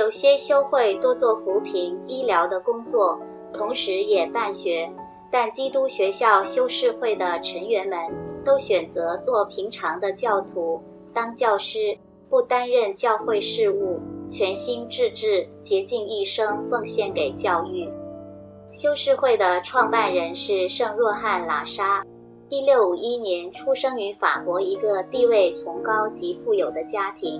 有些修会多做扶贫医疗的工作，同时也办学，但基督学校修士会的成员们都选择做平常的教徒，当教师，不担任教会事务，全心致志，竭尽一生奉献给教育。修士会的创办人是圣若翰·喇沙，1651年出生于法国一个地位崇高及富有的家庭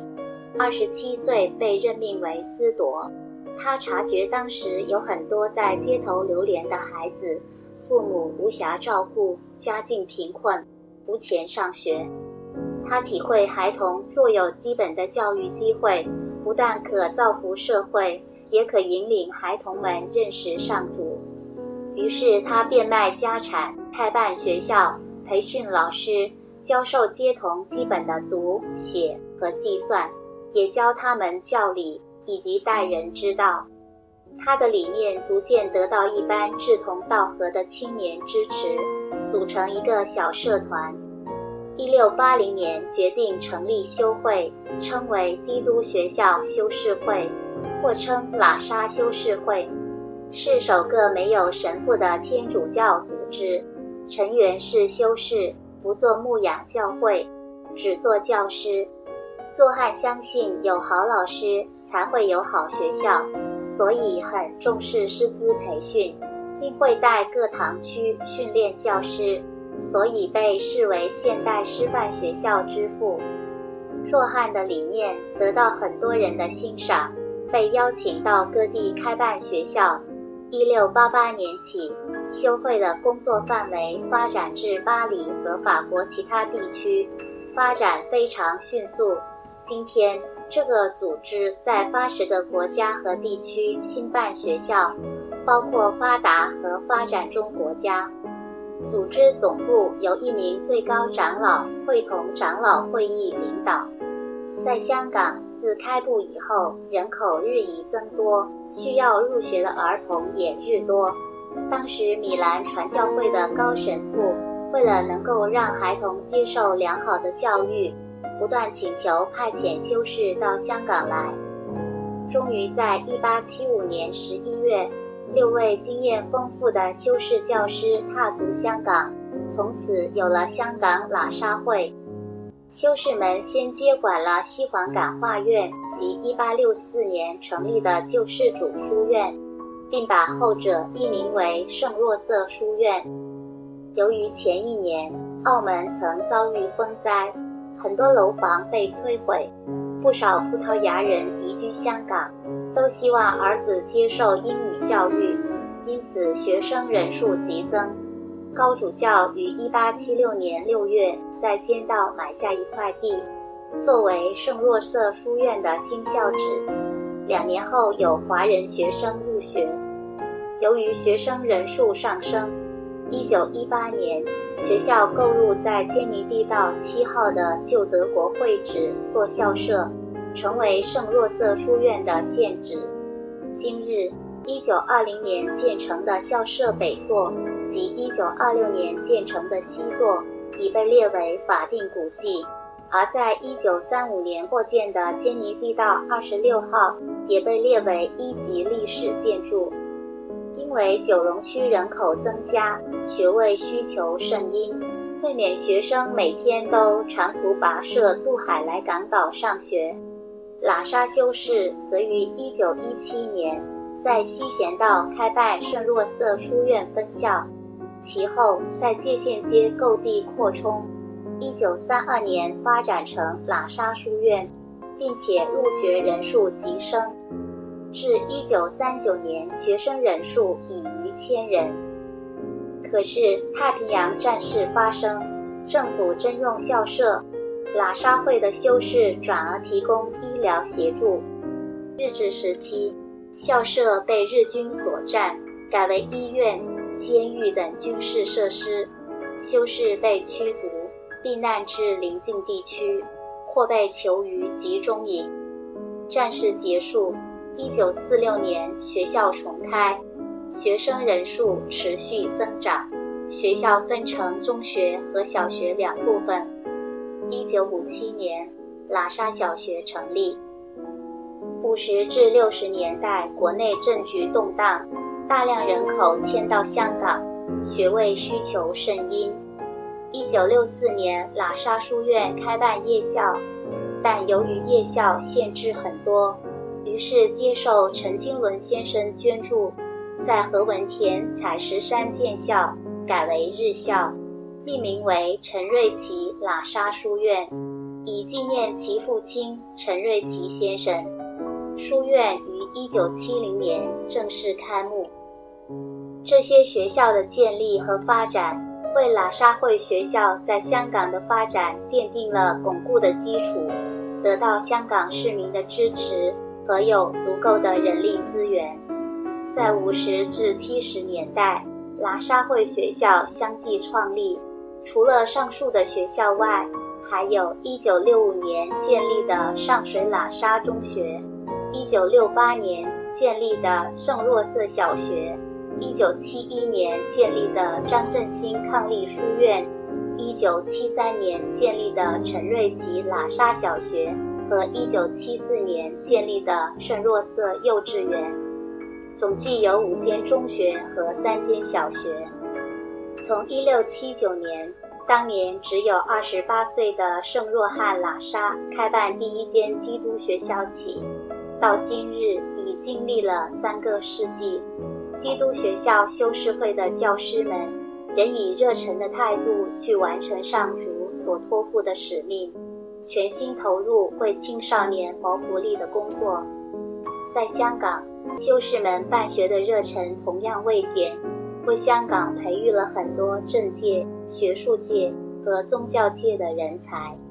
，27岁被任命为司铎。他察觉当时有很多在街头流连的孩子，父母无暇照顾，家境贫困，无钱上学。他体会孩童若有基本的教育机会，不但可造福社会，也可引领孩童们认识上主。于是他变卖家产，开办学校，培训老师，教授街童基本的读、写和计算，也教他们教理以及待人之道。他的理念逐渐得到一般志同道合的青年支持，组成一个小社团。1680年决定成立修会，称为基督学校修士会，或称喇沙修士会，是首个没有神父的天主教组织，成员是修士，不做牧养教会，只做教师。若翰相信有好老师才会有好学校，所以很重视师资培训，并会带各堂区训练教师，所以被视为现代师范学校之父。若翰的理念得到很多人的欣赏，被邀请到各地开办学校。1688年起，修会的工作范围发展至巴黎和法国其他地区，发展非常迅速。今天，这个组织在80个国家和地区兴办学校，包括发达和发展中国家。组织总部由一名最高长老会同长老会议领导。在香港，自开埠以后，人口日益增多，需要入学的儿童也日多。当时米兰传教会的高神父为了能够让孩童接受良好的教育，不断请求派遣修士到香港来。终于在1875年11月，6位经验丰富的修士教师踏足香港，从此有了香港喇沙会。修士们先接管了西环感化院及1864年成立的救世主书院，并把后者易名为圣若瑟书院。由于前一年澳门曾遭遇风灾，很多楼房被摧毁，不少葡萄牙人移居香港，都希望儿子接受英语教育，因此学生人数激增。高主教于1876年6月在尖道买下一块地，作为圣若瑟书院的新校址。2年后有华人学生入学。由于学生人数上升，1918年学校购入在坚尼地道7号的旧德国会址做校舍，成为圣若瑟书院的现址。今日1920年建成的校舍北座及1926年建成的西座已被列为法定古迹，而在1935年扩建的坚尼地道26号也被列为1级历史建筑。因为九龙区人口增加，学位需求甚殷，为免学生每天都长途跋涉渡海来港岛上学，喇沙修士遂于1917年在西贤道开办圣若瑟书院分校，其后在界限街购地扩充，1932年发展成喇沙书院，并且入学人数急升，至1939年学生人数已逾1000人。可是太平洋战事发生，政府征用校舍，喇沙会的修士转而提供医疗协助。日治时期，校舍被日军所占，改为医院、监狱等军事设施，修士被驱逐，避难至邻近地区，或被囚于集中营。战事结束，1946年学校重开，学生人数持续增长，学校分成中学和小学2部分。1957年，喇沙小学成立。 50至60年代，国内政局动荡，大量人口迁到香港，学位需求甚殷。1964年，喇沙书院开办夜校，但由于夜校限制很多，于是接受陈经纶先生捐助，在何文田采石山建校，改为日校，命名为陈瑞祺喇沙书院，以纪念其父亲陈瑞祺先生。书院于1970年正式开幕。这些学校的建立和发展，为喇沙会学校在香港的发展奠定了巩固的基础，得到香港市民的支持和有足够的人力资源。在50至70年代，喇沙会学校相继创立，除了上述的学校外，还有1965年建立的上水喇沙中学，1968年建立的圣若瑟小学，1971年建立的张振兴伉俪书院，1973年建立的陈瑞祺喇沙小学和1974年建立的圣若瑟幼稚园，总计有5间中学和3间小学。从1679年，当年只有28岁的圣若翰喇沙开办第1间基督学校起，到今日已经历了3个世纪，基督学校修士会的教师们仍以热忱的态度去完成上主所托付的使命，全心投入为青少年谋福利的工作。在香港，修士们办学的热忱同样未减，为香港培育了很多政界、学术界和宗教界的人才。